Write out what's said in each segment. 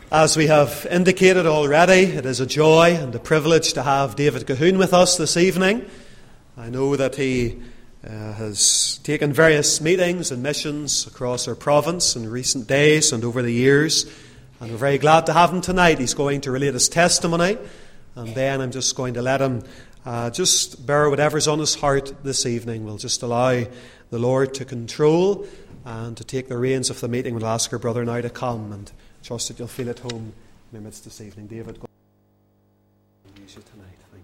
As we have indicated already, it is a joy and a privilege to have David Cahoon with us this evening. I know that he has taken various meetings and missions across our province in recent days and over the years, and we're very glad to have him tonight. He's going to relate his testimony, and then I'm just going to let him just bear whatever's on his heart this evening. We'll just allow the Lord to control and to take the reins of the meeting. We'll ask our brother now to come and trust that you'll feel at home in our midst this evening. David, God use you tonight. Thank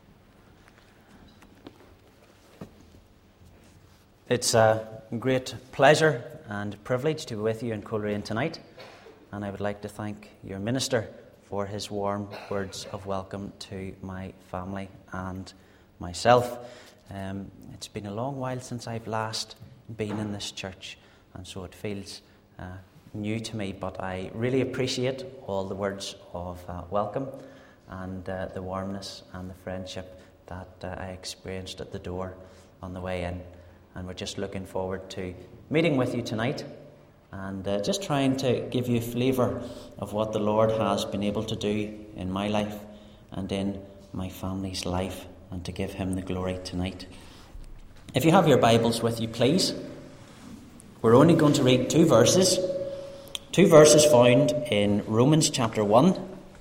you. It's a great pleasure and privilege to be with you in Coleraine tonight, and I would like to thank your minister for his warm words of welcome to my family and myself. It's been a long while since I've last been in this church, and so it feels new to me, but I really appreciate all the words of welcome and the warmness and the friendship that I experienced at the door on the way in. And we're just looking forward to meeting with you tonight and just trying to give you a flavour of what the Lord has been able to do in my life and in my family's life, and to give him the glory tonight. If you have your Bibles with you, please, we're only going to read two verses found in Romans chapter 1.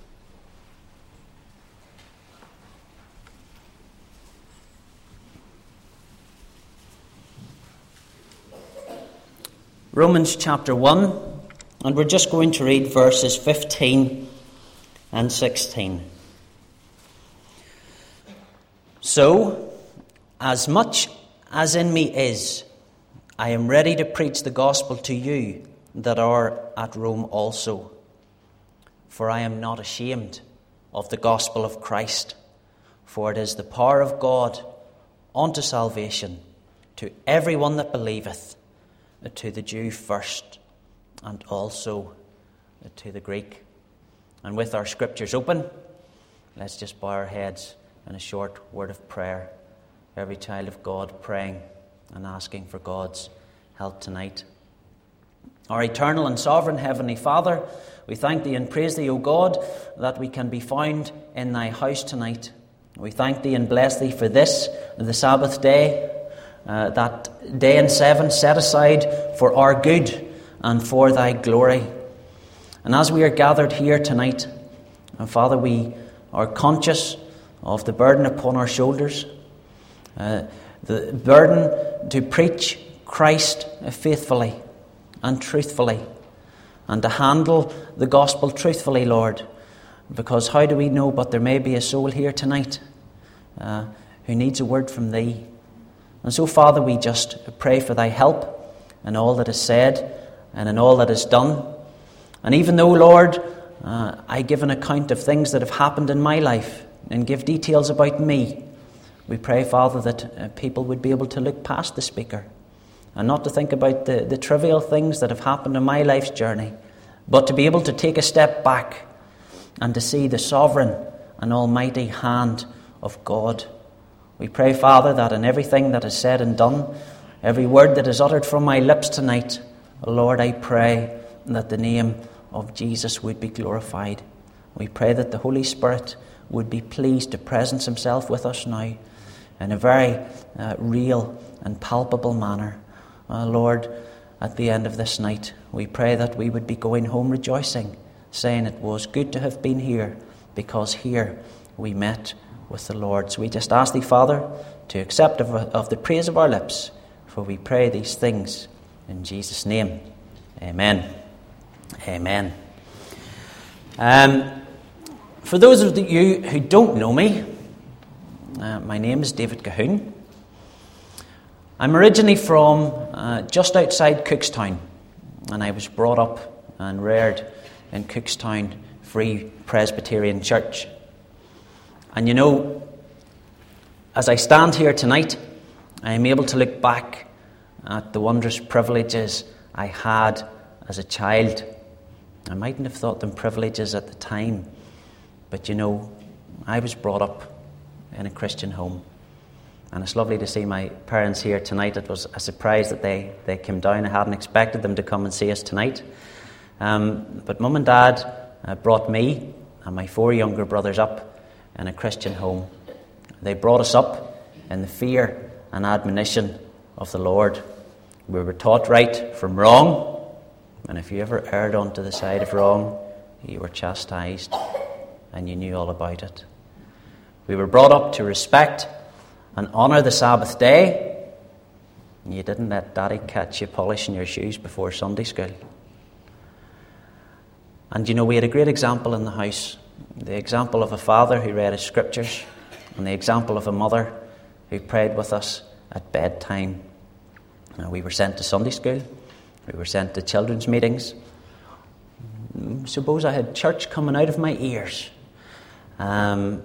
Romans chapter 1, and we're just going to read verses 15 and 16. So, as much as in me is, I am ready to preach the gospel to you that are at Rome also. For I am not ashamed of the gospel of Christ, for it is the power of God unto salvation to everyone that believeth, to the Jew first, and also to the Greek. And with our scriptures open, let's just bow our heads in a short word of prayer. Every child of God praying and asking for God's help tonight. Our eternal and sovereign Heavenly Father, we thank Thee and praise Thee, O God, that we can be found in Thy house tonight. We thank Thee and bless Thee for this, the Sabbath day, that day and 7 set aside for our good and for Thy glory. And as we are gathered here tonight, Father, we are conscious of the burden upon our shoulders, the burden to preach Christ faithfully and truthfully, and to handle the gospel truthfully, Lord, because how do we know but there may be a soul here tonight who needs a word from Thee. And so, Father, we just pray for Thy help in all that is said and in all that is done. And even though, Lord, I give an account of things that have happened in my life and give details about me, we pray, Father, that people would be able to look past the speaker and not to think about the trivial things that have happened in my life's journey, but to be able to take a step back and to see the sovereign and almighty hand of God. We pray, Father, that in everything that is said and done, every word that is uttered from my lips tonight, Lord, I pray that the name of Jesus would be glorified. We pray that the Holy Spirit would be pleased to presence himself with us now in a very real and palpable manner. Lord, at the end of this night, we pray that we would be going home rejoicing, saying it was good to have been here, because here we met with the Lord. So we just ask Thee, Father, to accept of the praise of our lips, for we pray these things in Jesus' name. Amen. Amen. For those of you who don't know me, my name is David Cahoon. I'm originally from just outside Cookstown, and I was brought up and reared in Cookstown Free Presbyterian Church. And you know, as I stand here tonight, I am able to look back at the wondrous privileges I had as a child. I mightn't have thought them privileges at the time, but you know, I was brought up in a Christian home. And it's lovely to see my parents here tonight. It was a surprise that they came down. I hadn't expected them to come and see us tonight. But Mum and Dad brought me and my 4 younger brothers up in a Christian home. They brought us up in the fear and admonition of the Lord. We were taught right from wrong, and if you ever erred onto the side of wrong, you were chastised, and you knew all about it. We were brought up to respect and honour the Sabbath day. You didn't let Daddy catch you polishing your shoes before Sunday school. And you know, we had a great example in the house. The example of a father who read his scriptures, and the example of a mother who prayed with us at bedtime. We were sent to Sunday school. We were sent to children's meetings. Suppose I had church coming out of my ears. And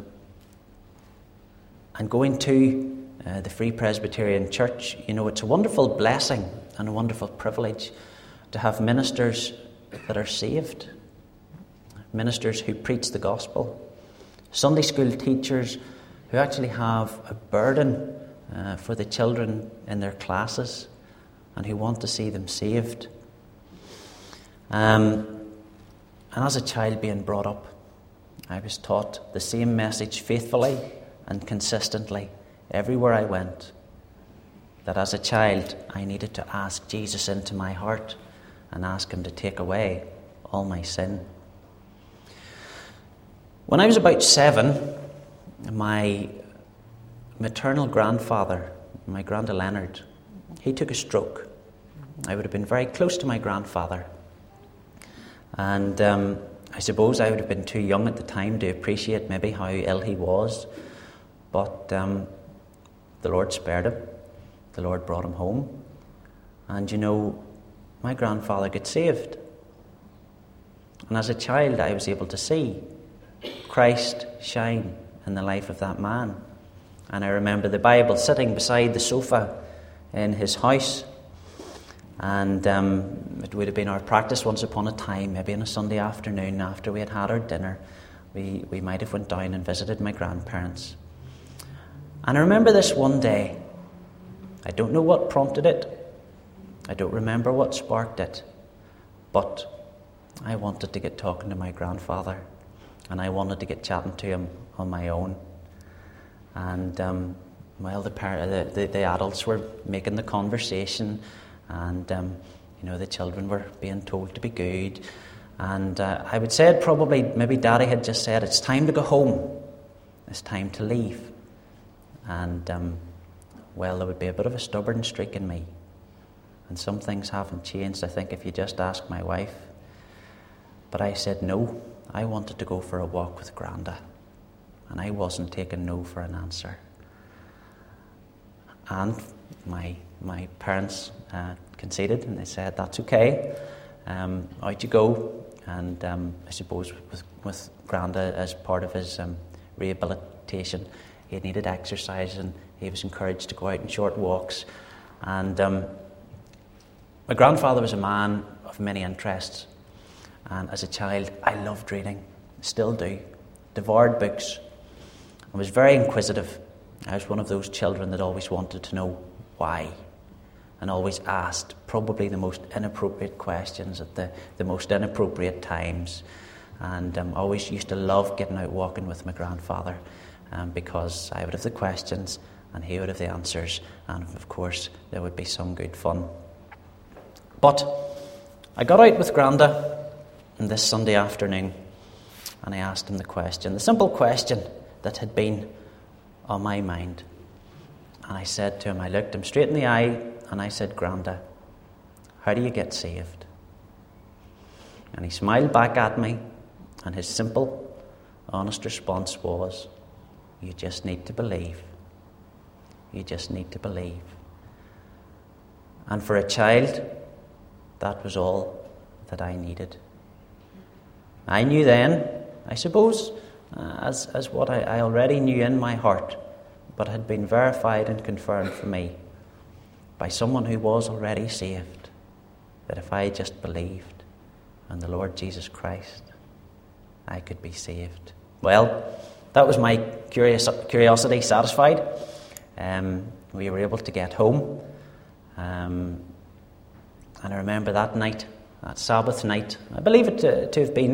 going to the Free Presbyterian Church, you know, it's a wonderful blessing and a wonderful privilege to have ministers that are saved. Ministers who preach the gospel. Sunday school teachers who actually have a burden for the children in their classes and who want to see them saved. And as a child being brought up, I was taught the same message faithfully and consistently everywhere I went, that as a child I needed to ask Jesus into my heart and ask him to take away all my sin. When I was about 7, my maternal grandfather, my Granda Leonard, he took a stroke. I would have been very close to my grandfather. And I suppose I would have been too young at the time to appreciate maybe how ill he was. But the Lord spared him. The Lord brought him home. And you know, my grandfather got saved. And as a child, I was able to see Christ shine in the life of that man. And I remember the Bible sitting beside the sofa in his house. And it would have been our practice once upon a time, maybe on a Sunday afternoon after we had had our dinner, we might have went down and visited my grandparents. And I remember this one day. I don't know what prompted it. I don't remember what sparked it. But I wanted to get talking to my grandfather. And I wanted to get chatting to him on my own. And the adults were making the conversation. And, you know, the children were being told to be good. And I would say maybe Daddy had just said, it's time to go home. It's time to leave. And, there would be a bit of a stubborn streak in me. And some things haven't changed, I think, if you just ask my wife. But I said no. I wanted to go for a walk with Granda. And I wasn't taking no for an answer. And my parents conceded, and they said, that's okay. Out you go. And I suppose with Granda, as part of his rehabilitation, he needed exercise, and he was encouraged to go out on short walks. And my grandfather was a man of many interests. And as a child, I loved reading, still do. Devoured books. I was very inquisitive. I was one of those children that always wanted to know why, and always asked probably the most inappropriate questions at the most inappropriate times. And always used to love getting out walking with my grandfather, because I would have the questions and he would have the answers, and of course there would be some good fun. But I got out with Granda on this Sunday afternoon, and I asked him the simple question that had been on my mind. And I said to him, I looked him straight in the eye, and I said, Granda, how do you get saved? And he smiled back at me, and his simple, honest response was, you just need to believe. You just need to believe. And for a child, that was all that I needed. I knew then, I suppose, as what I already knew in my heart, but had been verified and confirmed for me by someone who was already saved, that if I just believed in the Lord Jesus Christ, I could be saved. Well, that was my curiosity satisfied. We were able to get home. And I remember that night, that Sabbath night, I believe it to have been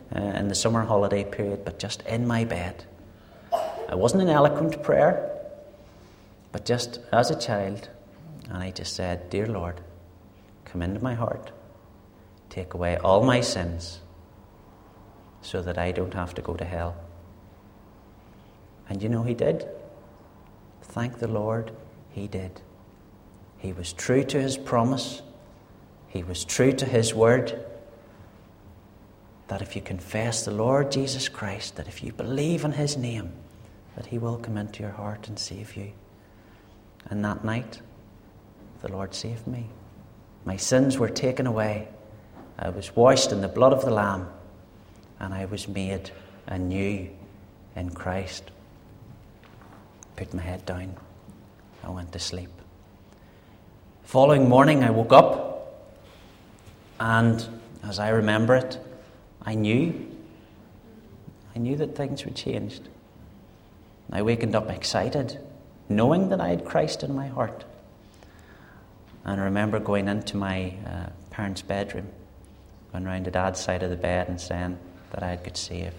in the summer holiday period, but just in my bed. It wasn't an eloquent prayer, but just as a child, and I just said, "Dear Lord, come into my heart, take away all my sins so that I don't have to go to hell." And you know He did. Thank the Lord, He did. He was true to His promise. He was true to His word, that if you confess the Lord Jesus Christ, that if you believe in His name, that He will come into your heart and save you. And that night, the Lord saved me. My sins were taken away. I was washed in the blood of the Lamb, and I was made anew in Christ. Put my head down. I went to sleep. The following morning, I woke up, and as I remember it, I knew that things were changed. I wakened up excited, knowing that I had Christ in my heart. And I remember going into my parents' bedroom, going round to Dad's side of the bed and saying that I had got saved.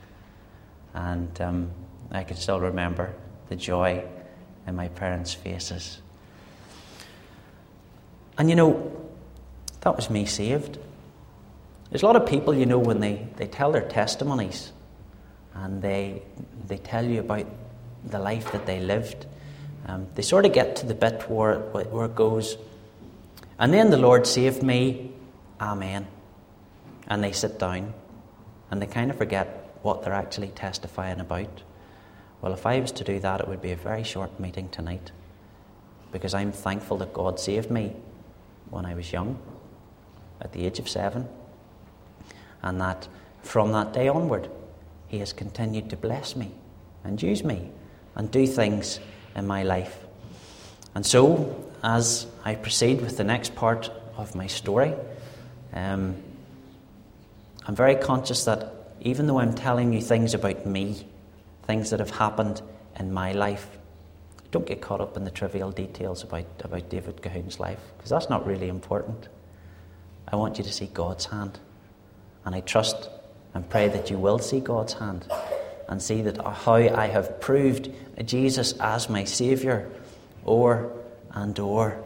And I can still remember the joy in my parents' faces. And you know, that was me saved. There's a lot of people, you know, when they tell their testimonies and they tell you about the life that they lived, they sort of get to the bit where it goes, "And then the Lord saved me, amen." And they sit down and they kind of forget what they're actually testifying about. Well, if I was to do that, it would be a very short meeting tonight, because I'm thankful that God saved me when I was young, at the age of 7, and that from that day onward, He has continued to bless me and use me and do things in my life. And so, as I proceed with the next part of my story, I'm very conscious that even though I'm telling you things about me, things that have happened in my life, don't get caught up in the trivial details about David Cahoon's life, because that's not really important. I want you to see God's hand. And I trust and pray that you will see God's hand and see that how I have proved Jesus as my Saviour o'er and o'er.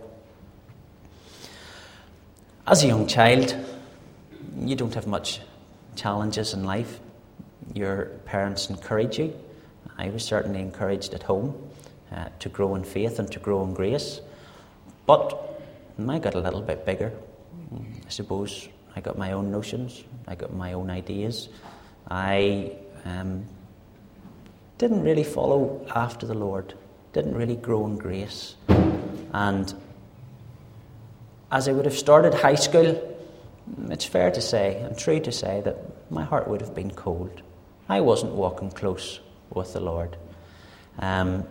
As a young child, you don't have much challenges in life. Your parents encourage you. I was certainly encouraged at home to grow in faith and to grow in grace. But I got a little bit bigger. I suppose I got my own notions. I got my own ideas. I didn't really follow after the Lord. Didn't really grow in grace. And as I would have started high school, it's fair to say and true to say that my heart would have been cold. I wasn't walking close with the Lord. And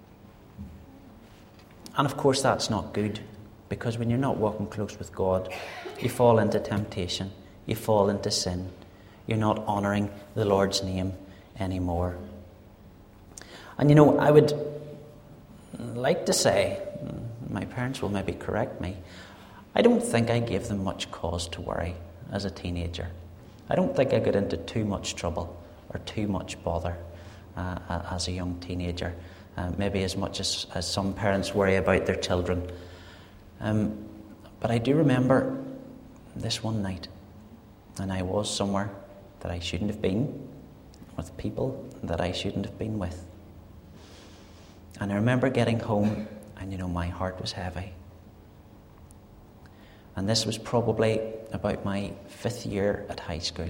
of course that's not good, because when you're not walking close with God, you fall into temptation, you fall into sin. You're not honouring the Lord's name anymore. And you know, I would like to say, my parents will maybe correct me, I don't think I gave them much cause to worry as a teenager. I don't think I got into too much trouble or too much bother as a young teenager. Maybe as much as some parents worry about their children. But I do remember this one night, and I was somewhere that I shouldn't have been, with people that I shouldn't have been with. And I remember getting home, and you know, my heart was heavy. And this was probably about my 4th year at high school.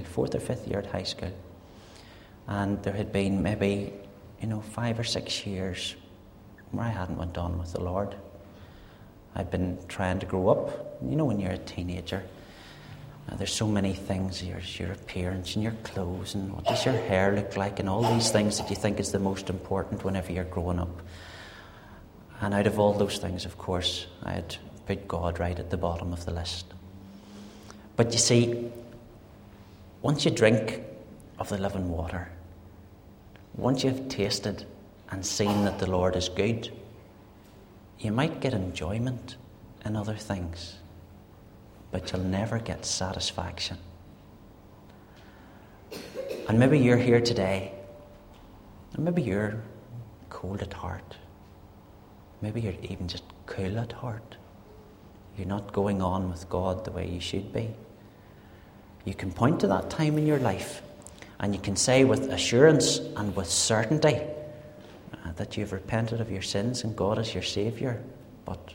And there had been maybe, 5 or 6 years where I hadn't went on with the Lord. I'd been trying to grow up. When you're a teenager, there's so many things, your appearance and your clothes and what does your hair look like and all these things that you think is the most important whenever you're growing up. And out of all those things, of course, I had put God right at the bottom of the list. But you see, once you drink of the living water, once you've tasted and seen that the Lord is good, you might get enjoyment in other things, but you'll never get satisfaction. And maybe you're here today, and maybe you're cold at heart. Maybe you're even just cool at heart. You're not going on with God the way you should be. You can point to that time in your life, and you can say with assurance and with certainty that you've repented of your sins and God is your Saviour, but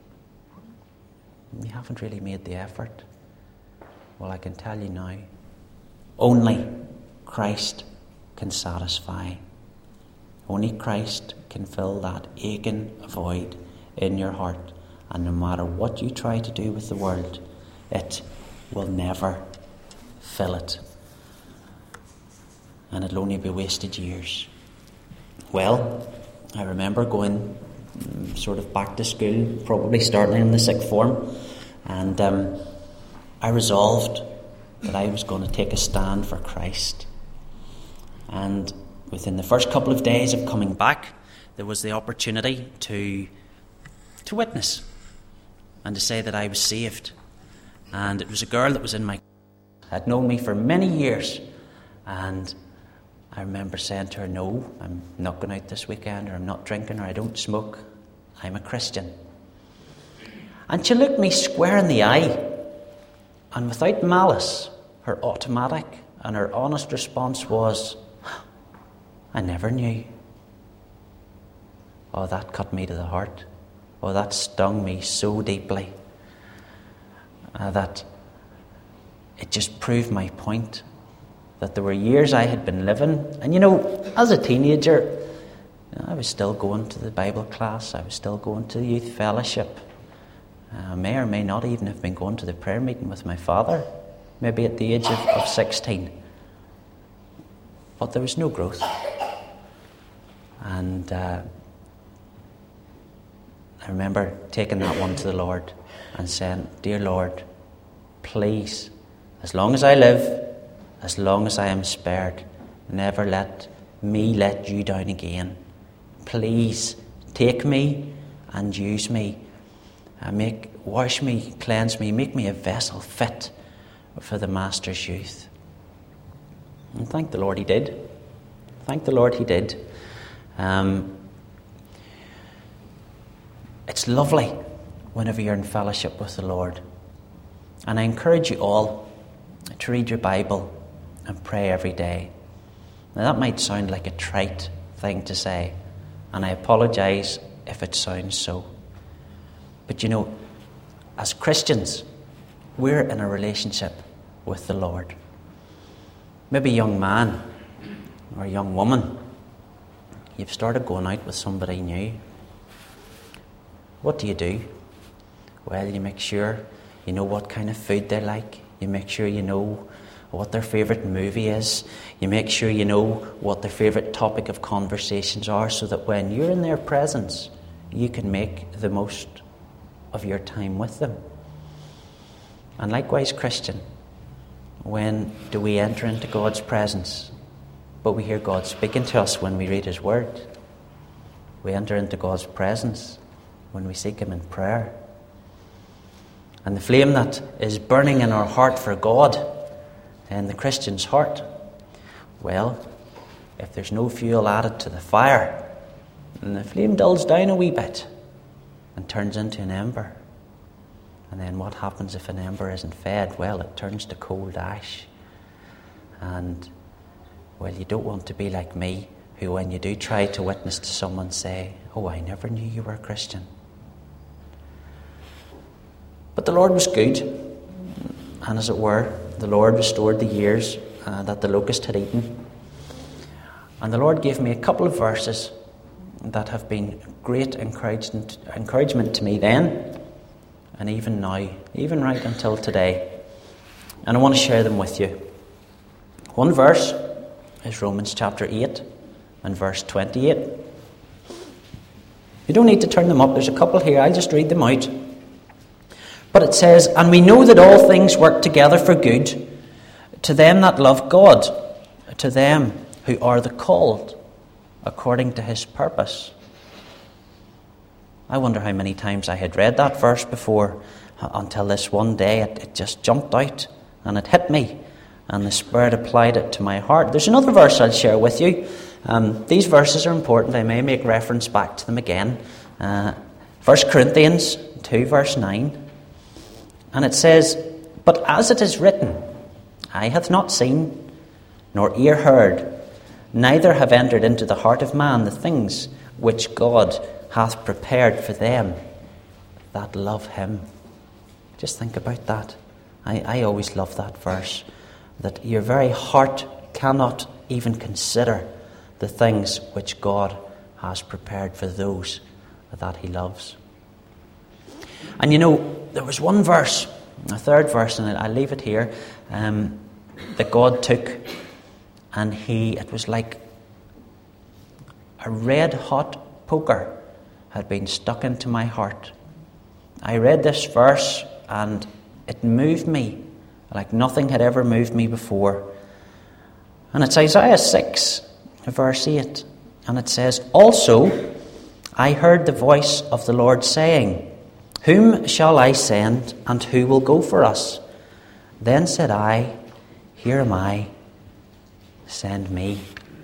you haven't really made the effort. Well, I can tell you now, only Christ can satisfy. Only Christ can fill that aching void in your heart. And no matter what you try to do with the world, it will never fill it. And it'll only be wasted years. Well, I remember going sort of back to school, probably starting in the sixth form, and I resolved that I was going to take a stand for Christ. And within the first couple of days of coming back, there was the opportunity to witness and to say that I was saved. And it was a girl that was in my had known me for many years, and I remember saying to her, no, I'm not going out this weekend, or I'm not drinking, or I don't smoke. I'm a Christian. And she looked me square in the eye, and without malice, her automatic and her honest response was, I never knew. Oh, that cut me to the heart. Oh, that stung me so deeply that it just proved my point, that there were years I had been living. And you know, as a teenager, I was still going to the Bible class. I was still going to the youth fellowship. I may or may not even have been going to the prayer meeting with my father, maybe at the age of 16. But there was no growth. And I remember taking that one to the Lord and saying, Dear Lord, please, as long as I live, as long as I am spared, never let me let you down again. Please take me and use me. Wash me, cleanse me, make me a vessel fit for the Master's youth. And thank the Lord he did. Thank the Lord he did. It's lovely whenever you're in fellowship with the Lord. And I encourage you all to read your Bible and pray every day. Now that might sound like a trite thing to say, and I apologise if it sounds so. But you know, as Christians, we're in a relationship with the Lord. Maybe a young man or a young woman, you've started going out with somebody new. What do? Well, you make sure you know what kind of food they like. You make sure you know what their favourite movie is. You make sure you know what their favourite topic of conversations are, so that when you're in their presence, you can make the most of your time with them. And likewise, Christian, when do we enter into God's presence? But we hear God speaking to us when we read his word. We enter into God's presence when we seek him in prayer. And the flame that is burning in our heart for God, in the Christian's heart, well, if there's no fuel added to the fire, then the flame dulls down a wee bit and turns into an ember. And then what happens if an ember isn't fed? Well, it turns to cold ash. And, well, you don't want to be like me, who when you do try to witness to someone say, oh, I never knew you were a Christian. But the Lord was good, and as it were, the Lord restored the years that the locust had eaten. And the Lord gave me a couple of verses that have been great encouragement to me then, and even now, even right until today. And I want to share them with you. One verse is Romans chapter 8 and verse 28. You don't need to turn them up, there's a couple here, I'll just read them out. But it says, and we know that all things work together for good to them that love God, to them who are the called according to his purpose. I wonder how many times I had read that verse before, until this one day it just jumped out and it hit me. and the Spirit applied it to my heart. There's another verse I'll share with you. These verses are important. I may make reference back to them again. 1 Corinthians 2 verse 9. And it says, "But as it is written, eye hath not seen, nor ear heard, neither have entered into the heart of man the things which God hath prepared for them that love him." Just think about that. I always love that verse, that your very heart cannot even consider the things which God has prepared for those that he loves. And you know, there was one verse, a third verse, and I'll leave it here, that God took, and it was like a red-hot poker had been stuck into my heart. I read this verse, and it moved me like nothing had ever moved me before. And it's Isaiah 6, verse 8, and it says, "Also I heard the voice of the Lord saying, Whom shall I send, and who will go for us? Then said I, Here am I, send me."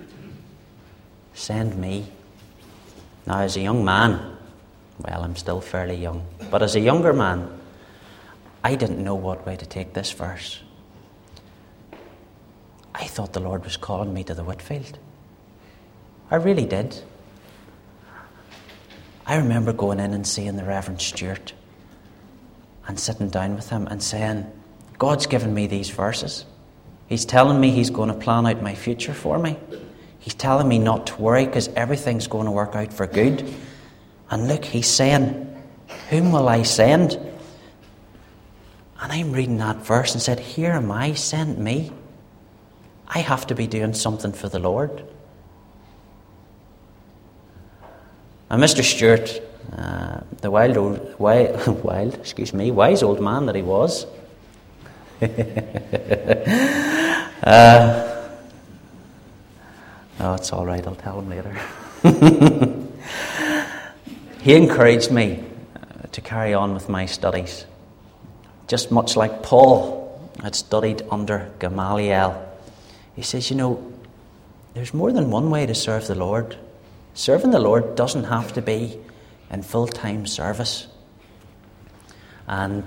Send me. Now, as a young man, well, I'm still fairly young, but as a younger man, I didn't know what way to take this verse. I thought the Lord was calling me to the Whitfield. I really did. I remember going in and seeing the Reverend Stewart and sitting down with him and saying, God's given me these verses. He's telling me he's going to plan out my future for me. He's telling me not to worry because everything's going to work out for good. And look, he's saying, whom will I send? And I'm reading that verse and said, Here am I, send me. I have to be doing something for the Lord. And Mr. Stewart, the wise old man that he was, oh, it's all right, I'll tell him later. He encouraged me to carry on with my studies, just much like Paul had studied under Gamaliel. He says, you know, there's more than one way to serve the Lord. Serving the Lord doesn't have to be in full-time service. And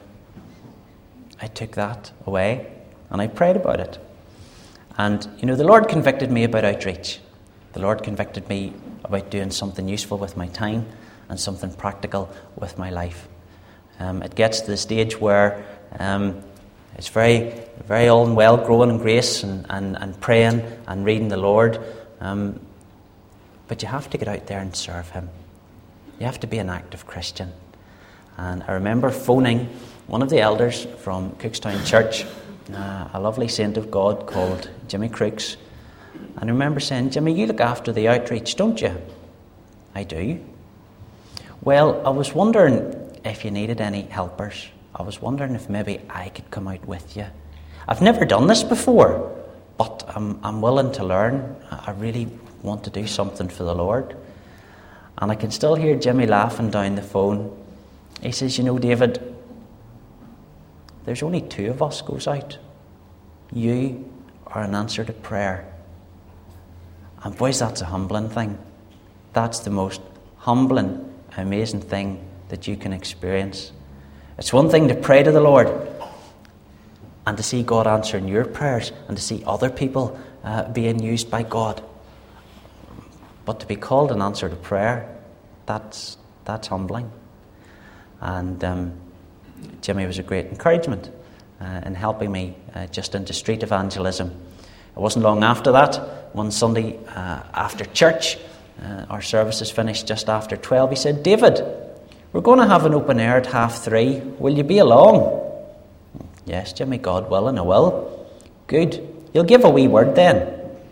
I took that away and I prayed about it. And, you know, the Lord convicted me about outreach. The Lord convicted me about doing something useful with my time and something practical with my life. It gets to the stage where it's very, very all and well growing in grace and praying and reading the Lord. But you have to get out there and serve him. You have to be an active Christian. And I remember phoning one of the elders from Cookstown Church, a lovely saint of God called Jimmy Crooks. And I remember saying, Jimmy, you look after the outreach, don't you? I do. Well, I was wondering if you needed any helpers. I was wondering if maybe I could come out with you. I've never done this before, but I'm willing to learn. I really want to do something for the Lord. And I can still hear Jimmy laughing down the phone. He says, you know, David, there's only 2 of us goes out. You are an answer to prayer. And boys, that's a humbling thing. That's the most humbling, amazing thing that you can experience. It's one thing to pray to the Lord and to see God answering your prayers and to see other people being used by God. But to be called an answer to prayer, that's humbling. And Jimmy was a great encouragement in helping me just into street evangelism. It wasn't long after that, one Sunday after church, our services finished just after 12, he said, David, we're going to have an open air at 3:30. Will you be along? Yes, Jimmy, God willing, I will. Good. You'll give a wee word then.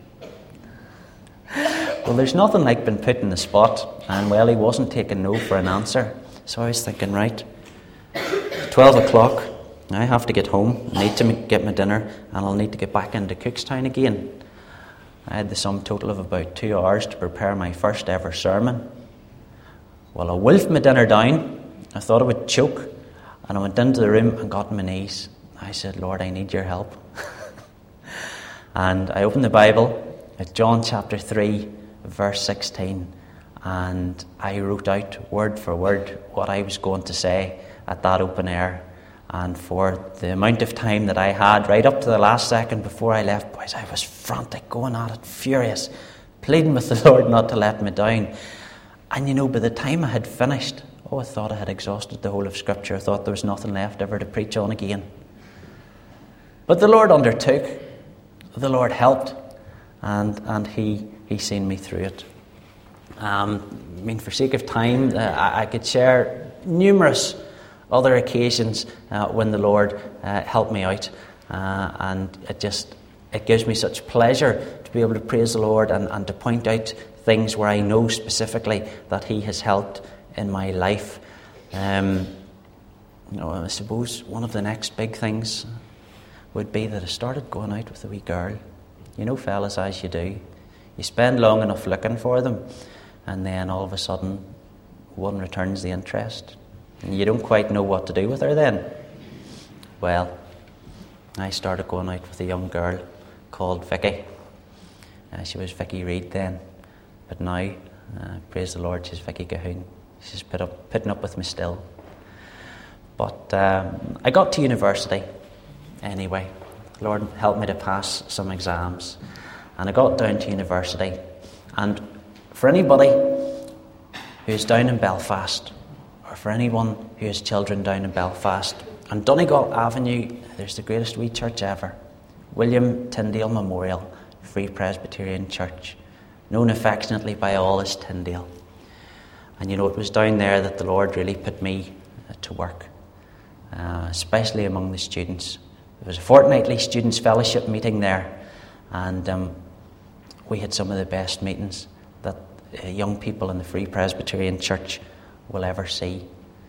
Well, there's nothing like being put in the spot, and well, he wasn't taking no for an answer. So I was thinking, right, 12 o'clock, I have to get home, I need to get my dinner, and I'll need to get back into Cookstown again. I had the sum total of about 2 hours to prepare my first ever sermon. Well, I wolfed my dinner down. I thought I would choke, and I went into the room and got on my knees. I said, Lord, I need your help. And I opened the Bible at John chapter 3, verse 16, and I wrote out word for word what I was going to say at that open air. And for the amount of time that I had, right up to the last second before I left, boys, I was frantic, going at it, furious, pleading with the Lord not to let me down. And by the time I had finished, I thought I had exhausted the whole of Scripture. I thought there was nothing left ever to preach on again. But the Lord undertook, the Lord helped, and He seen me through it. For sake of time, I could share numerous other occasions when the Lord helped me out, and it gives me such pleasure to be able to praise the Lord and to point out things where I know specifically that He has helped in my life. I suppose one of the next big things would be that I started going out with a wee girl. Fellas, as you do, you spend long enough looking for them, and then all of a sudden one returns the interest. And you don't quite know what to do with her then. Well, I started going out with a young girl called Vicky. She was Vicky Reid then. But now, praise the Lord, she's Vicky Cahoon. She's putting up with me still. But I got to university anyway. The Lord helped me to pass some exams. And I got down to university. And for anybody who's down in Belfast, for anyone who has children down in Belfast, on Donegal Avenue, there's the greatest wee church ever, William Tyndale Memorial Free Presbyterian Church, known affectionately by all as Tyndale. And it was down there that the Lord really put me to work, especially among the students. There was a fortnightly students' fellowship meeting there, and we had some of the best meetings that young people in the Free Presbyterian Church will ever see.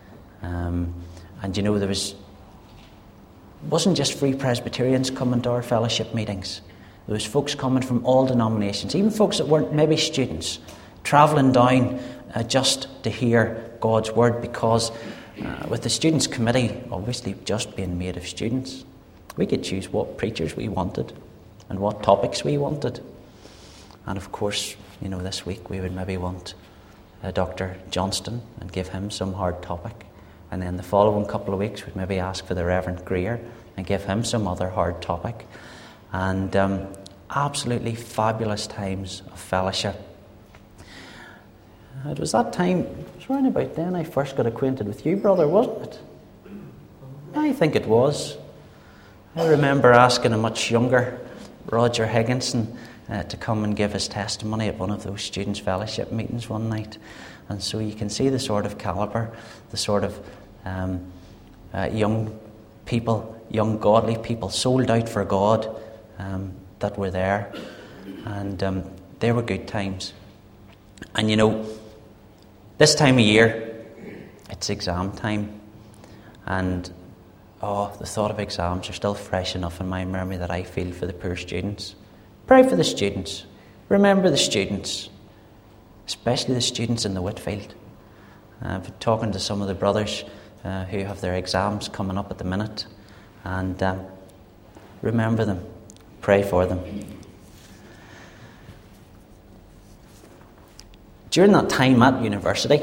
There wasn't just Free Presbyterians coming to our fellowship meetings. There was folks coming from all denominations, even folks that weren't maybe students, travelling down just to hear God's word, because with the Students' Committee obviously just being made of students, we could choose what preachers we wanted and what topics we wanted. And of course, this week we would maybe want Dr. Johnston and give him some hard topic. And then the following couple of weeks we'd maybe ask for the Reverend Greer and give him some other hard topic. And absolutely fabulous times of fellowship. It was that time, it was around about then I first got acquainted with you, brother, wasn't it? I think it was. I remember asking a much younger Roger Higginson to come and give his testimony at one of those students' fellowship meetings one night. And so you can see the sort of calibre, the sort of young people, young godly people, sold out for God, that were there. And they were good times. And this time of year, it's exam time. And the thought of exams are still fresh enough in my memory that I feel for the poor students. Pray for the students. Remember the students, especially the students in the Whitfield. I've been talking to some of the brothers who have their exams coming up at the minute, and remember them. Pray for them. During that time at university,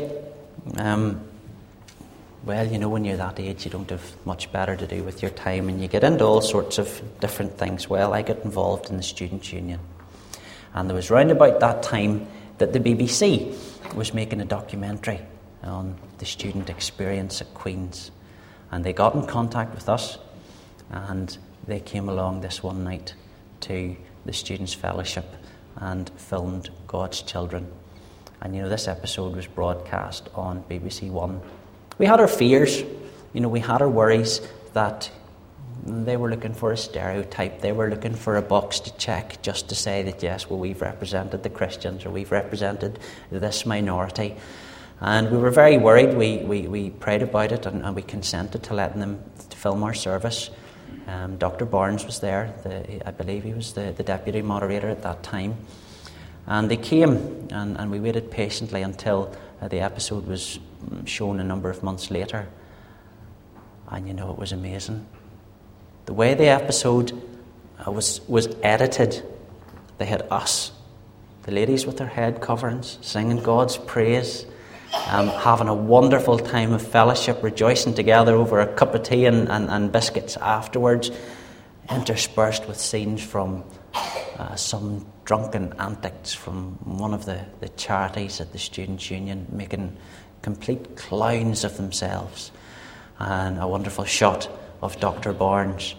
when you're that age, you don't have much better to do with your time, and you get into all sorts of different things. Well, I got involved in the Students' Union, and there was round about that time that the BBC was making a documentary on the student experience at Queen's, and they got in contact with us, and they came along this one night to the Students' Fellowship and filmed God's Children. And this episode was broadcast on BBC One. We had our fears, we had our worries that they were looking for a stereotype. They were looking for a box to check just to say that, yes, well, we've represented the Christians or we've represented this minority. And we were very worried. We prayed about it and we consented to letting them film our service. Dr. Barnes was there. I believe he was the deputy moderator at that time. And they came, and we waited patiently until the episode was shown a number of months later. And it was amazing. The way the episode was edited. They had us, the ladies with their head coverings, singing God's praise, having a wonderful time of fellowship, rejoicing together over a cup of tea and biscuits afterwards, interspersed with scenes from some drunken antics from one of the charities at the Students' Union, making complete clowns of themselves, and a wonderful shot of Dr. Barnes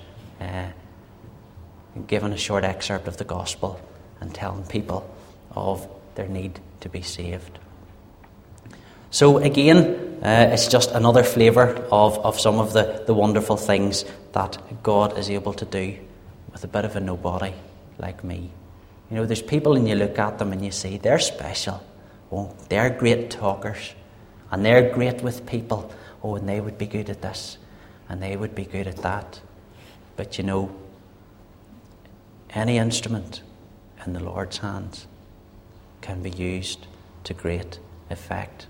giving a short excerpt of the Gospel and telling people of their need to be saved. So again, it's just another flavour of some of the wonderful things that God is able to do with a bit of a nobody like me. You know, there's people and you look at them and you see they're special. Oh, they're great talkers and they're great with people. Oh, and they would be good at this and they would be good at that. But you know, any instrument in the Lord's hands can be used to great effect.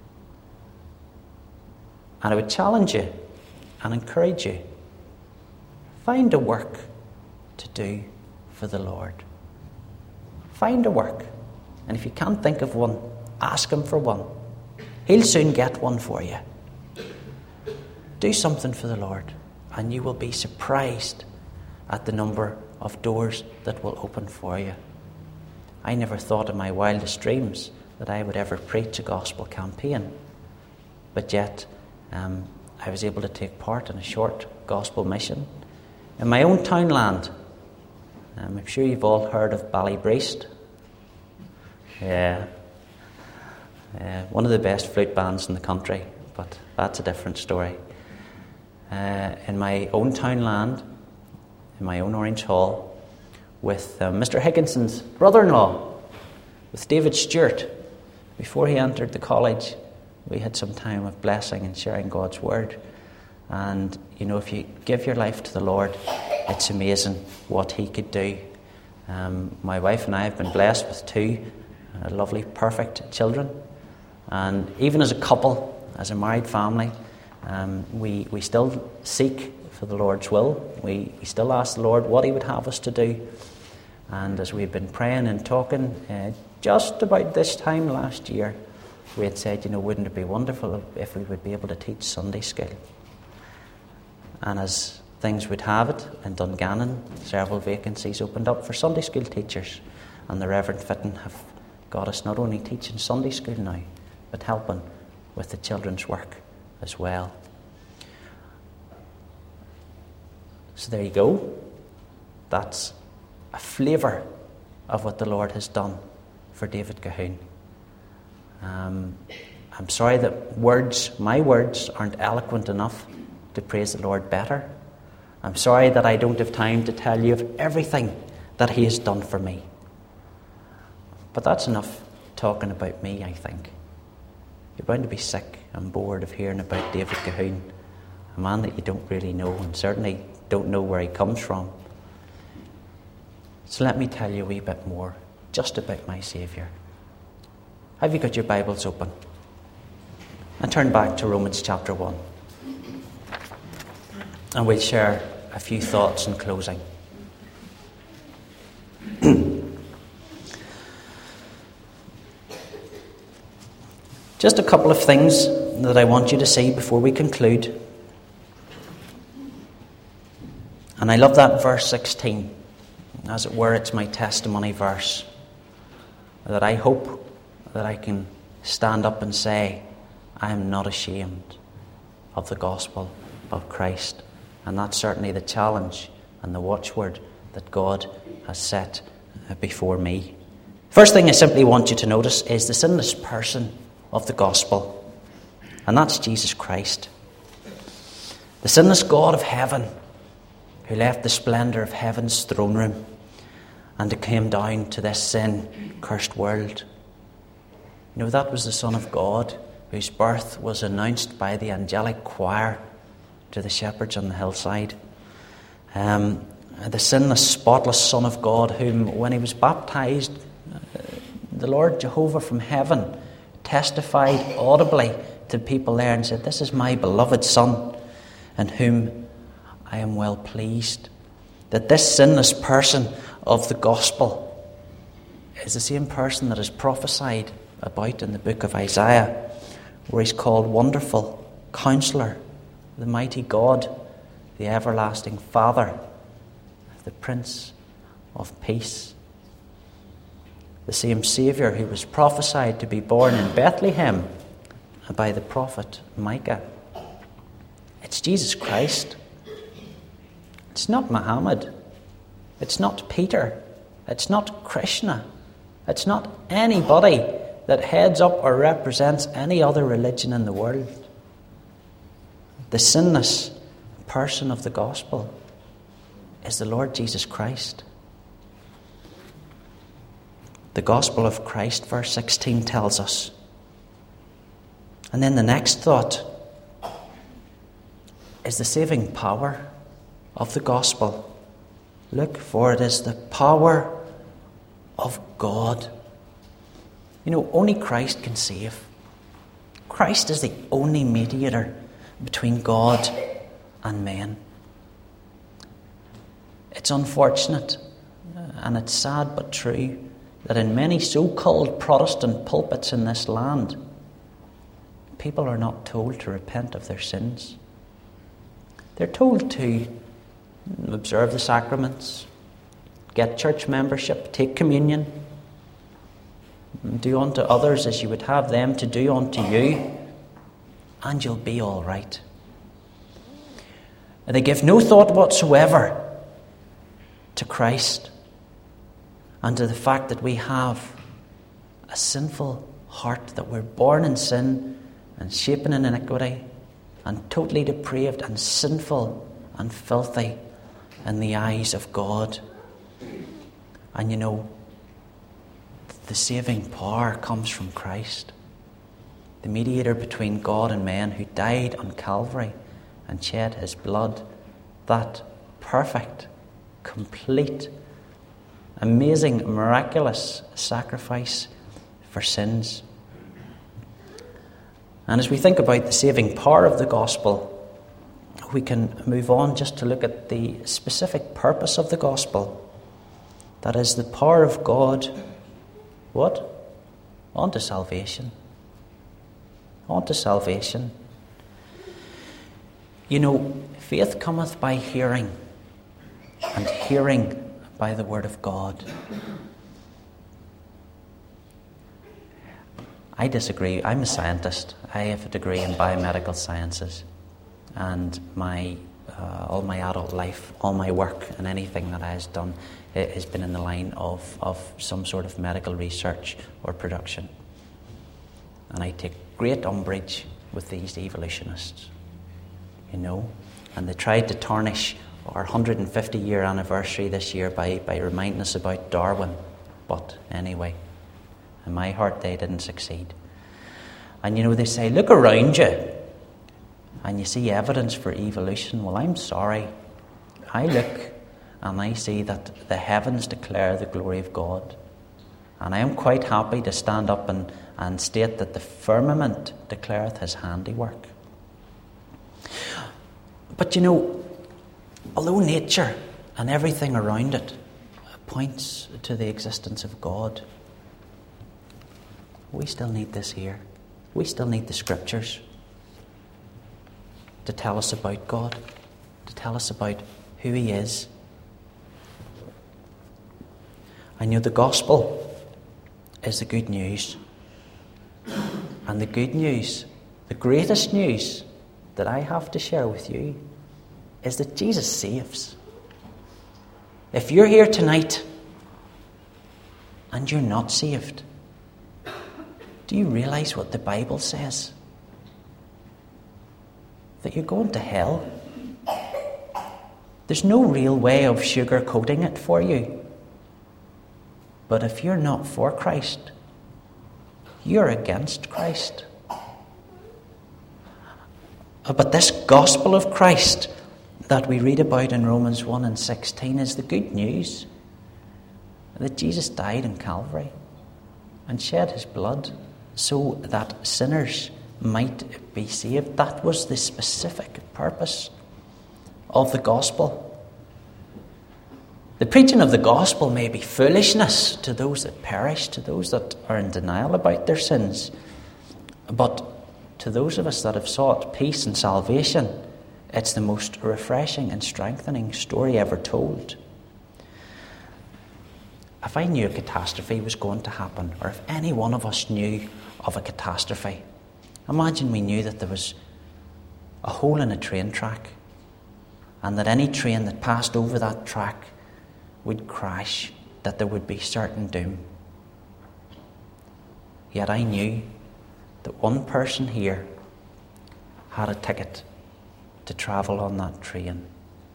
And I would challenge you and encourage you, find a work to do for the Lord. Find a work. And if you can't think of one, ask Him for one. He'll soon get one for you. Do something for the Lord, and you will be surprised at the number of doors that will open for you. I never thought in my wildest dreams that I would ever preach a gospel campaign. But yet, I was able to take part in a short gospel mission in my own townland. I'm sure you've all heard of Ballybreast. Yeah. One of the best flute bands in the country, but that's a different story. In my own townland, in my own Orange Hall, with Mr. Higginson's brother-in-law, with David Stewart. Before he entered the college, we had some time of blessing and sharing God's word. And, you know, if you give your life to the Lord, it's amazing what He could do. My wife and I have been blessed with two lovely, perfect children. And even as a couple, as a married family, we still seek for the Lord's will. We still ask the Lord what He would have us to do. And as we've been praying and talking, just about this time last year, we had said, you know, wouldn't it be wonderful if we would be able to teach Sunday school? And as things would have it, in Dungannon, several vacancies opened up for Sunday school teachers. And the Reverend Fitton have got us not only teaching Sunday school now, but helping with the children's work as well. So there you go. That's a flavour of what the Lord has done for David Cahoon. I'm sorry that my words aren't eloquent enough to praise the Lord better. I'm sorry that I don't have time to tell you of everything that He has done for me. But that's enough talking about me, I think. You're bound to be sick and bored of hearing about David Cahoon, a man that you don't really know and certainly don't know where he comes from. So let me tell you a wee bit more just about my Saviour. Have you got your Bibles open? And turn back to Romans chapter 1. And we'll share a few thoughts in closing. Just a couple of things that I want you to see before we conclude. And I love that verse 16. As it were, it's my testimony verse. That I hope that I can stand up and say, I am not ashamed of the gospel of Christ. And that's certainly the challenge and the watchword that God has set before me. First thing I simply want you to notice is the sinless person of the gospel. And that's Jesus Christ. The sinless God of heaven who left the splendour of heaven's throne room and came down to this sin-cursed world. You know, that was the Son of God whose birth was announced by the angelic choir to the shepherds on the hillside. The sinless, spotless Son of God whom, when He was baptized, the Lord Jehovah from heaven testified audibly to people there and said, this is my beloved Son in whom I am well pleased. that this sinless person of the gospel is the same person that is prophesied about in the book of Isaiah, where he's called Wonderful Counselor, the Mighty God, the Everlasting Father, the Prince of Peace. The same Saviour who was prophesied to be born in Bethlehem by the prophet Micah. It's Jesus Christ. It's not Muhammad. It's not Peter. It's not Krishna. It's not anybody that heads up or represents any other religion in the world. The sinless person of the gospel is the Lord Jesus Christ. The gospel of Christ, verse 16 tells us. And then the next thought is the saving power of the gospel. Look, for it is the power of God. You know, only Christ can save. Christ is the only mediator between God and men. It's unfortunate and it's sad but true that in many so-called Protestant pulpits in this land, people are not told to repent of their sins. They're told to observe the sacraments, get church membership, take communion, do unto others as you would have them to do unto you, and you'll be all right. And they give no thought whatsoever to Christ and to the fact that we have a sinful heart, that we're born in sin and shapen in iniquity and totally depraved and sinful and filthy in the eyes of God. And you know, the saving power comes from Christ, the mediator between God and men, who died on Calvary and shed his blood, that perfect, complete, amazing, miraculous sacrifice for sins. And as we think about the saving power of the gospel, we can move on just to look at the specific purpose of the gospel. That is the power of God, what? Unto salvation. Unto salvation. You know, faith cometh by hearing, and hearing by the word of God. I disagree. I'm a scientist. I have a degree in biomedical sciences, and all my adult life, all my work and anything that I have done, it has been in the line of some sort of medical research or production. And I take great umbrage with these evolutionists, you know, and they tried to tarnish our 150-year anniversary this year by reminding us about Darwin. But anyway, in my heart, they didn't succeed. And you know, they say, look around you and you see evidence for evolution. Well, I'm sorry. I look and I see that the heavens declare the glory of God. And I am quite happy to stand up and state that the firmament declareth his handiwork. But you know, although nature and everything around it points to the existence of God, we still need this here. We still need the scriptures to tell us about God, to tell us about who he is. I know the gospel is the good news. And the good news, the greatest news that I have to share with you, is that Jesus saves. If you're here tonight and you're not saved, do you realize what the Bible says? That you're going to hell. There's no real way of sugarcoating it for you. But if you're not for Christ, you're against Christ. But this gospel of Christ that we read about in Romans 1 and 16 is the good news that Jesus died on Calvary and shed his blood so that sinners might be saved. That was the specific purpose of the gospel. The preaching of the gospel may be foolishness to those that perish, to those that are in denial about their sins. But to those of us that have sought peace and salvation, it's the most refreshing and strengthening story ever told. If I knew a catastrophe was going to happen, or if any one of us knew of a catastrophe, imagine we knew that there was a hole in a train track, and that any train that passed over that track would crash, that there would be certain doom. Yet I knew that one person here had a ticket to travel on that train.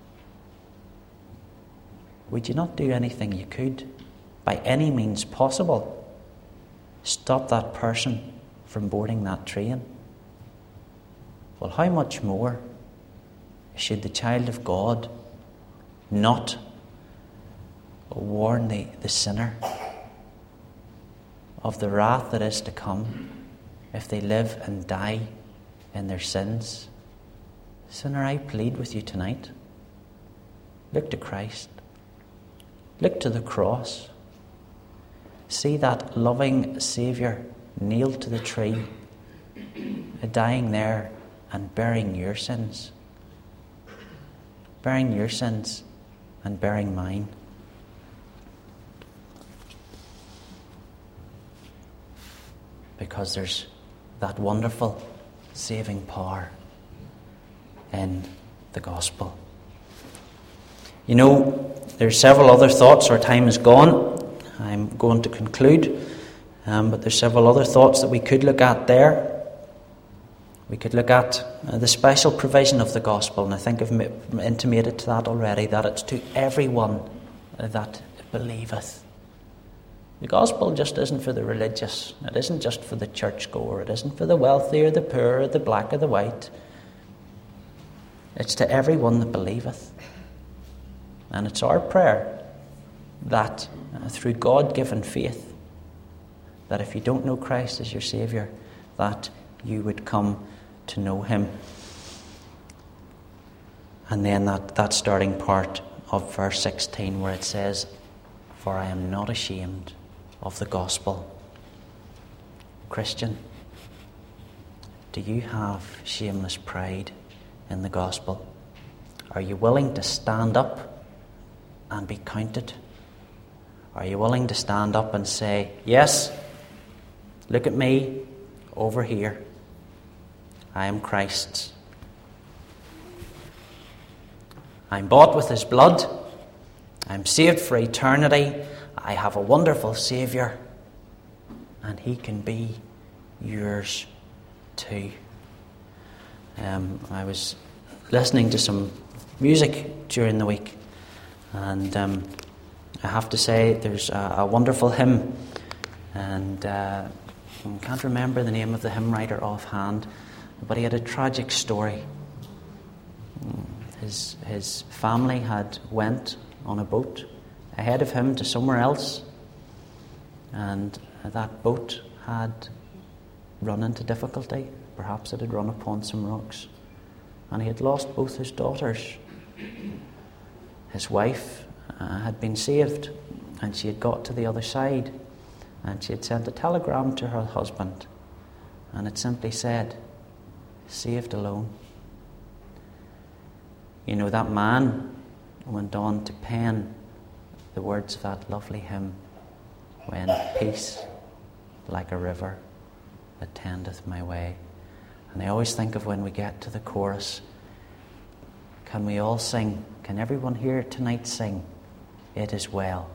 Would you not do anything you could, by any means possible, stop that person from boarding that train? Well, how much more should the child of God not warn the sinner of the wrath that is to come if they live and die in their sins? Sinner, I plead with you tonight. Look to Christ. Look to the cross. See that loving Saviour nailed to the tree, dying there and bearing your sins. Bearing your sins and bearing mine. Because there's that wonderful saving power in the gospel. You know, there's several other thoughts. Our time is gone. I'm going to conclude. But there's several other thoughts that we could look at there. We could look at the special provision of the gospel, and I think I've intimated to that already, that it's to everyone that believeth. The gospel just isn't for the religious. It isn't just for the churchgoer. It isn't for the wealthy or the poor or the black or the white. It's to everyone that believeth. And it's our prayer that through God-given faith, that if you don't know Christ as your Saviour, that you would come to know Him. And then that starting part of verse 16 where it says, "For I am not ashamed of the gospel." Christian, do you have shameless pride in the gospel? Are you willing to stand up and be counted? Are you willing to stand up and say, yes, look at me over here. I am Christ's. I'm bought with His blood. I'm saved for eternity. I have a wonderful Saviour. And He can be yours too. I was listening to some music during the week, and I have to say there's a wonderful hymn, and I can't remember the name of the hymn writer offhand, but he had a tragic story. His family had went on a boat ahead of him to somewhere else, and that boat had run into difficulty. Perhaps it had run upon some rocks, and he had lost both his daughters. His wife had been saved, and she had got to the other side, and she had sent a telegram to her husband, and it simply said, "Saved alone." You know, that man went on to pen the words of that lovely hymn, "When peace like a river attendeth my way." And I always think of when we get to the chorus, can we all sing? Can everyone here tonight sing? "It is well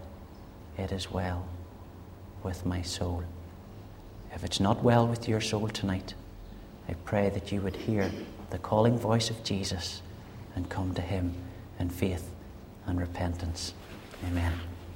with my soul." If it's not well with your soul tonight, I pray that you would hear the calling voice of Jesus and come to Him in faith and repentance. Amen.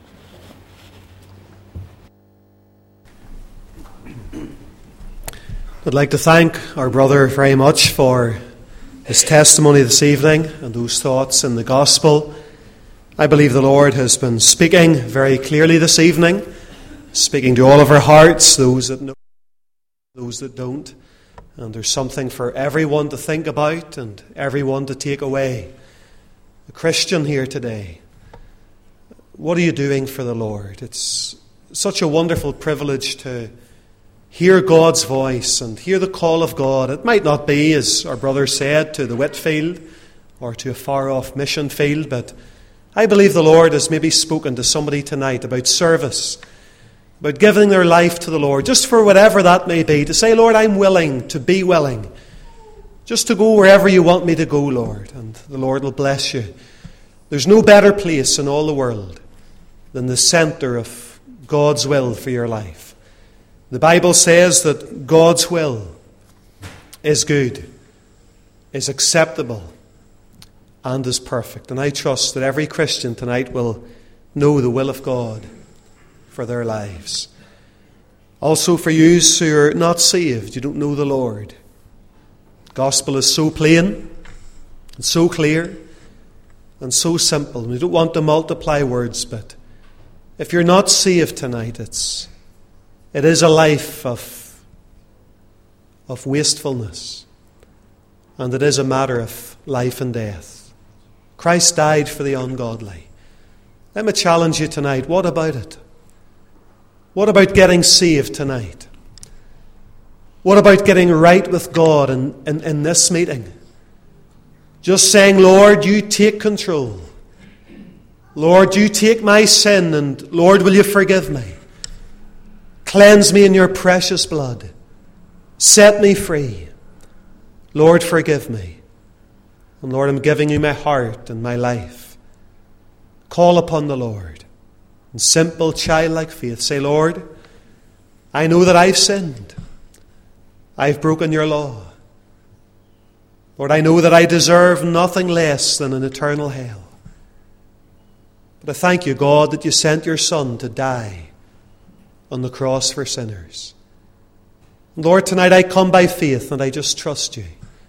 I'd like to thank our brother very much for his testimony this evening and those thoughts in the gospel. I believe the Lord has been speaking very clearly this evening, speaking to all of our hearts, those that know, those that don't. And there's something for everyone to think about and everyone to take away. The Christian here today, What are you doing for the Lord? It's such a wonderful privilege to hear God's voice and hear the call of God. It might not be, as our brother said, to the Whitfield or to a far-off mission field, but I believe the Lord has maybe spoken to somebody tonight about service, about giving their life to the Lord, just for whatever that may be, to say, Lord, I'm willing to be willing, just to go wherever you want me to go, Lord, and the Lord will bless you. There's no better place in all the world than the centre of God's will for your life. The Bible says that God's will is good, is acceptable, and is perfect. And I trust that every Christian tonight will know the will of God for their lives. Also for you who are not saved, you don't know the Lord. The gospel is so plain and so clear and so simple. We don't want to multiply words, but if you're not saved tonight, it is a life of wastefulness, and it is a matter of life and death. Christ died for the ungodly. Let me challenge you tonight. What about it? What about getting saved tonight? What about getting right with God in this meeting? Just saying, Lord, you take control. Lord, you take my sin, and Lord, will you forgive me? Cleanse me in your precious blood. Set me free. Lord, forgive me. And Lord, I'm giving you my heart and my life. Call upon the Lord in simple childlike faith. Say, Lord, I know that I've sinned. I've broken your law. Lord, I know that I deserve nothing less than an eternal hell. But I thank you, God, that you sent your Son to die on the cross for sinners. Lord, tonight I come by faith and I just trust you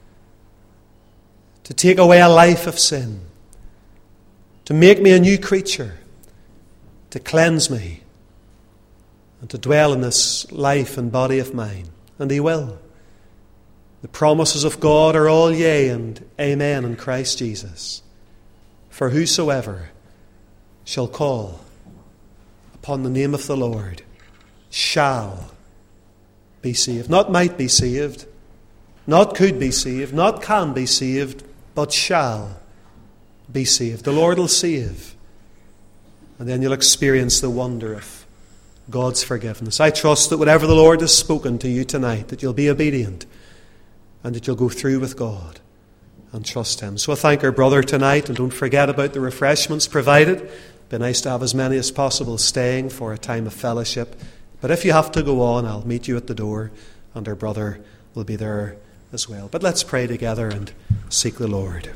to take away a life of sin, to make me a new creature, to cleanse me, and to dwell in this life and body of mine. And he will. The promises of God are all yea and amen in Christ Jesus. For whosoever shall call upon the name of the Lord shall be saved. Not might be saved, not could be saved, not can be saved, but shall be saved. The Lord will save. And then you'll experience the wonder of God's forgiveness. I trust that whatever the Lord has spoken to you tonight, that you'll be obedient and that you'll go through with God and trust him. So I thank our brother tonight, and don't forget about the refreshments provided. It'd be nice to have as many as possible staying for a time of fellowship. But if you have to go on, I'll meet you at the door, and our brother will be there as well. But let's pray together and seek the Lord.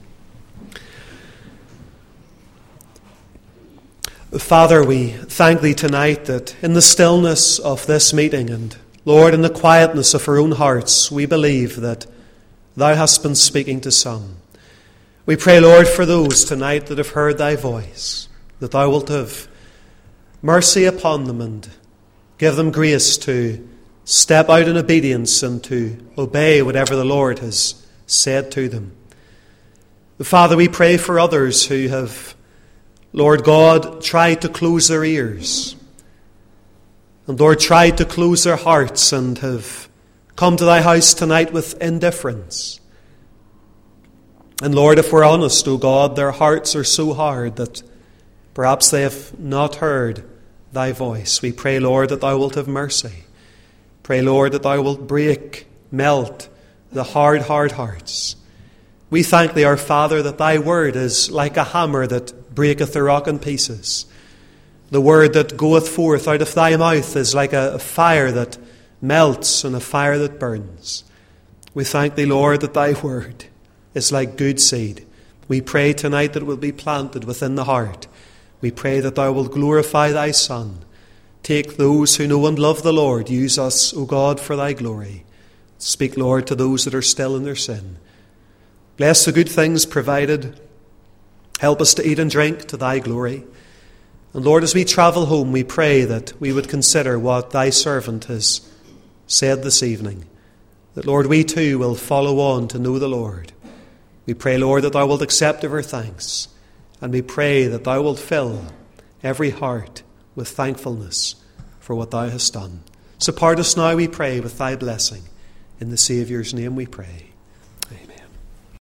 Father, we thank thee tonight that in the stillness of this meeting, and Lord, in the quietness of our own hearts, we believe that thou hast been speaking to some. We pray, Lord, for those tonight that have heard thy voice, that thou wilt have mercy upon them and give them grace to step out in obedience and to obey whatever the Lord has said to them. Father, we pray for others who have, Lord God, tried to close their ears and, Lord, tried to close their hearts and have come to thy house tonight with indifference. And, Lord, if we're honest, O God, their hearts are so hard that perhaps they have not heard thy voice. We pray, Lord, that thou wilt have mercy. Pray, Lord, that thou wilt melt the hard hearts. We thank thee, our Father, that thy word is like a hammer that breaketh the rock in pieces. The word that goeth forth out of thy mouth is like a fire that melts and a fire that burns. We thank thee, Lord, that thy word is like good seed. We pray tonight that it will be planted within the heart. We pray that thou wilt glorify thy Son. Take those who know and love the Lord. Use us, O God, for thy glory. Speak, Lord, to those that are still in their sin. Bless the good things provided. Help us to eat and drink to thy glory. And Lord, as we travel home, we pray that we would consider what thy servant has said this evening. That, Lord, we too will follow on to know the Lord. We pray, Lord, that thou wilt accept of our thanks. And we pray that thou wilt fill every heart with thankfulness for what thou hast done. Support us now, we pray, with thy blessing. In the Saviour's name we pray.